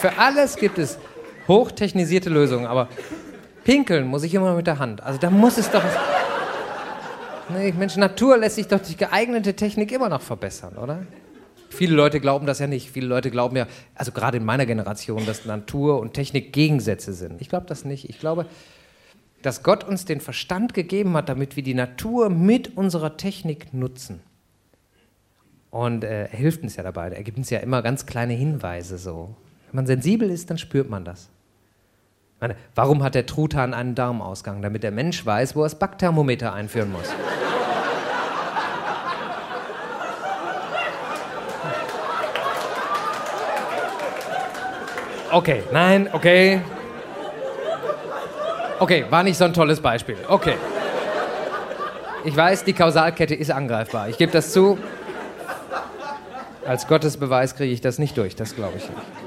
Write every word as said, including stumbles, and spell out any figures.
Für alles gibt es hochtechnisierte Lösungen, aber pinkeln muss ich immer noch mit der Hand. Also da muss es doch... Nee, Mensch, Natur lässt sich doch durch geeignete Technik immer noch verbessern, oder? Viele Leute glauben das ja nicht. Viele Leute glauben ja, also gerade in meiner Generation, dass Natur und Technik Gegensätze sind. Ich glaube das nicht. Ich glaube, dass Gott uns den Verstand gegeben hat, damit wir die Natur mit unserer Technik nutzen. Und äh, er hilft uns ja dabei. Er gibt uns ja immer ganz kleine Hinweise so. Wenn man sensibel ist, dann spürt man das. Ich meine, warum hat der Truthahn einen Darmausgang? Damit der Mensch weiß, wo er das Backthermometer einführen muss. Okay, nein, okay. Okay, war nicht so ein tolles Beispiel. Okay. Ich weiß, die Kausalkette ist angreifbar. Ich gebe das zu. Als Gottesbeweis kriege ich das nicht durch, das glaube ich nicht.